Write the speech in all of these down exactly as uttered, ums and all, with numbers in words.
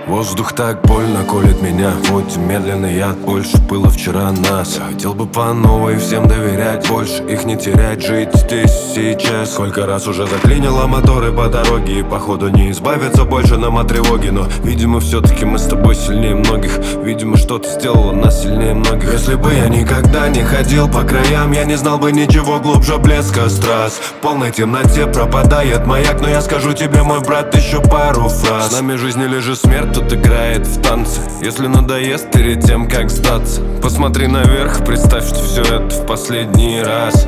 Воздух так больно колет меня, хоть медленный яд, больше было вчера нас. Я хотел бы по новой всем доверять, больше их не терять, жить здесь сейчас. Сколько раз уже заклинило моторы по дороге, и походу не избавиться больше нам от тревоги. Но, видимо, все-таки мы с тобой сильнее многих, видимо, что-то сделало нас сильнее многих. Если бы я никогда не ходил по краям, я не знал бы ничего глубже блеска страз. В полной темноте пропадает маяк, но я скажу тебе, мой брат, еще пару фраз. С нами жизнь или же смерть тут играет в танцы. Если надоест перед тем, как сдаться, посмотри наверх, представь, что все это в последний раз.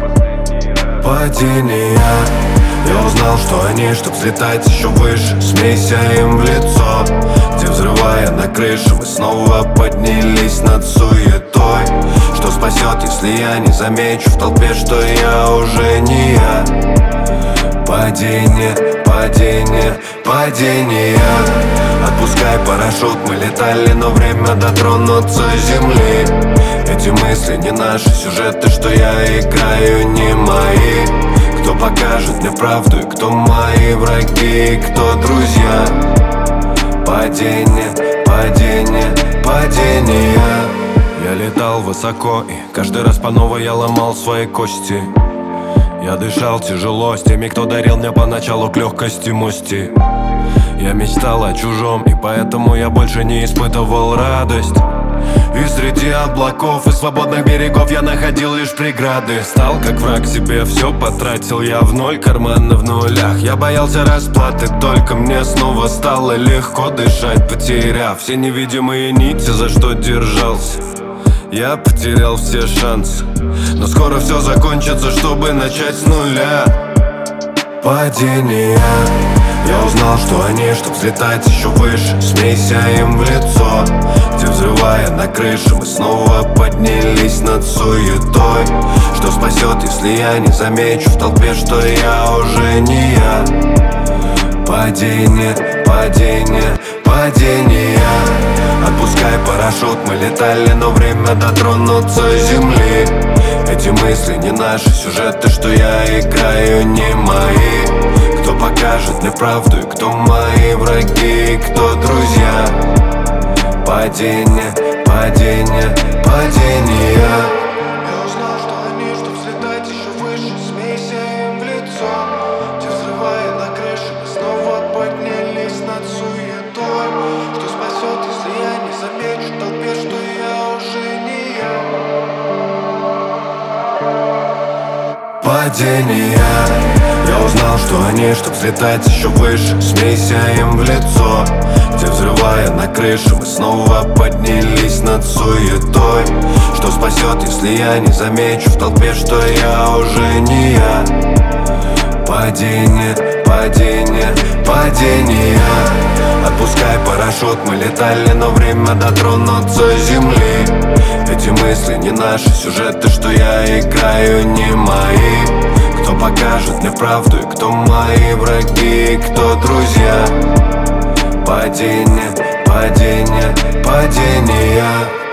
Падения. Я узнал, что они, чтоб взлетать еще выше, смейся им в лицо. Где, взрывая на крыше, мы снова поднялись над суетой. Что спасет, если я не замечу в толпе, что я уже не я? Падение, падение, падение. Отпускай парашют, мы летали, но время дотронуться земли. Эти мысли не наши, сюжеты, что я играю, не мои. Кто покажет мне правду, и кто мои враги, и кто друзья? Падение, падение, падение. Я летал высоко, и каждый раз по новой я ломал свои кости. Я дышал тяжело с теми, кто дарил мне поначалу к легкости мости. Я мечтал о чужом, и поэтому я больше не испытывал радость. И среди облаков и свободных берегов я находил лишь преграды. Стал как враг себе, все потратил я в ноль, карманы в нулях. Я боялся расплаты, только мне снова стало легко дышать, потеряв все невидимые нити, за что держался. Я потерял все шансы, но скоро все закончится, чтобы начать с нуля. Падения. Я узнал, что они, чтоб взлетать еще выше, смейся им в лицо. Где, взрывая на крыше, мы снова поднялись над суетой. Что спасет, если я не замечу в толпе, что я уже не я? Падение, падение, падение. Отпускай парашют, мы летали, но время дотронуться земли. Эти мысли не наши, сюжеты, что я играю, не мои. Кто покажет мне правду, и кто мои враги, и кто друзья? Падение, падение, падение. Я узнал, что они, чтоб взлетать еще выше, смейся им в лицо. Где, взрывая на крыше, мы снова поднялись над суетой. Что спасет, если я не замечу в толпе, что я уже не я? Падения. Я узнал, что они, чтоб взлетать еще выше, смейся им в лицо. Где, взрывая на крыше, мы снова поднялись над суетой. Что спасет, если я не замечу в толпе, что я уже не я? Падение, падение, падение. Отпускай парашют, мы летали, но время дотронуться земли. Эти мысли не наши, сюжеты, что я играю, не мои. Кто покажет мне правду, и кто мои враги, и кто друзья? Падение, падение, падение.